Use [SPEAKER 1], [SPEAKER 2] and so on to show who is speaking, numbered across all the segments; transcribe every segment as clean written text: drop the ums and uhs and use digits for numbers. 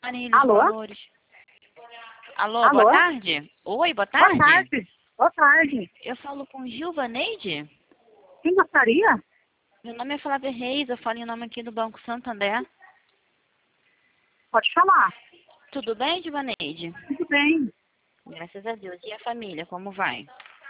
[SPEAKER 1] Marília,
[SPEAKER 2] Alô?
[SPEAKER 1] valores. Alô,
[SPEAKER 2] Alô?
[SPEAKER 1] boa tarde? Oi, boa
[SPEAKER 2] Boa
[SPEAKER 1] tarde.
[SPEAKER 2] tarde. Boa tarde.
[SPEAKER 1] Eu falo com Gilvaneide.
[SPEAKER 2] Quem gostaria?
[SPEAKER 1] Meu nome é Flávia Reis, eu falo em nome aqui do Banco Santander.
[SPEAKER 2] Pode falar.
[SPEAKER 1] Tudo bem, Gilvaneide?
[SPEAKER 2] Tudo bem.
[SPEAKER 1] Graças a Deus. E a família, como vai?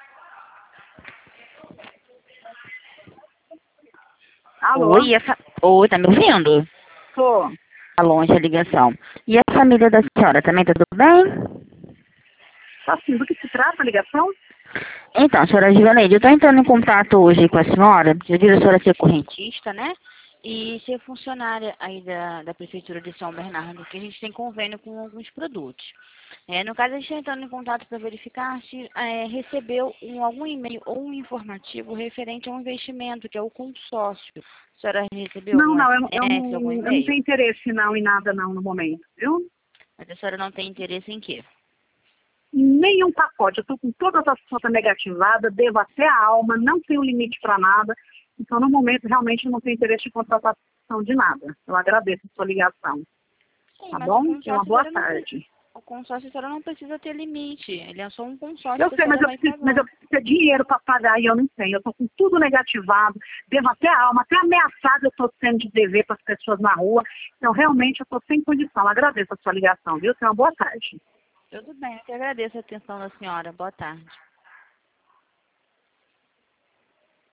[SPEAKER 2] Alô?
[SPEAKER 1] Oi, Oi, tá me ouvindo?
[SPEAKER 2] Tô.
[SPEAKER 1] Tá longe a ligação. E a família da senhora, também tá tudo bem?
[SPEAKER 2] Assim, do que se trata a ligação?
[SPEAKER 1] Então, senhora Gilvaneide, eu estou entrando em contato hoje com a senhora, devido a senhora ser correntista, né? E ser funcionária aí da Prefeitura de São Bernardo, que a gente tem convênio com alguns produtos. No caso, a gente está entrando em contato para verificar se recebeu algum e-mail ou um informativo referente a um investimento, que é o consórcio. A senhora recebeu
[SPEAKER 2] Não,
[SPEAKER 1] algum
[SPEAKER 2] não,
[SPEAKER 1] SMS, algum
[SPEAKER 2] eu não
[SPEAKER 1] e-mail?
[SPEAKER 2] tenho interesse não em nada não no momento, viu?
[SPEAKER 1] Mas a senhora não tem interesse em quê?
[SPEAKER 2] Nenhum pacote. Eu estou com todas as contas negativadas, devo até a alma, não tenho limite para nada. Então, no momento, realmente não tenho interesse em contratação de nada. Eu agradeço a sua ligação.
[SPEAKER 1] Sim,
[SPEAKER 2] Tá
[SPEAKER 1] mas o
[SPEAKER 2] bom? Tenha uma
[SPEAKER 1] consórcio, a
[SPEAKER 2] boa
[SPEAKER 1] senhora não
[SPEAKER 2] tarde.
[SPEAKER 1] O consórcio a senhora não precisa ter limite. Ele é só um consórcio
[SPEAKER 2] Eu
[SPEAKER 1] que a
[SPEAKER 2] sei, mas
[SPEAKER 1] senhora
[SPEAKER 2] eu
[SPEAKER 1] vai
[SPEAKER 2] preciso, mas
[SPEAKER 1] pagar.
[SPEAKER 2] eu preciso ter dinheiro para pagar e eu não tenho. Eu estou com tudo negativado, devo até a alma, até ameaçada eu estou sendo de dever para as pessoas na rua. Então, realmente, eu estou sem condição. Agradeço a sua ligação, viu? Tenha uma boa tarde.
[SPEAKER 1] Tudo bem, eu que agradeço a atenção da senhora. Boa tarde.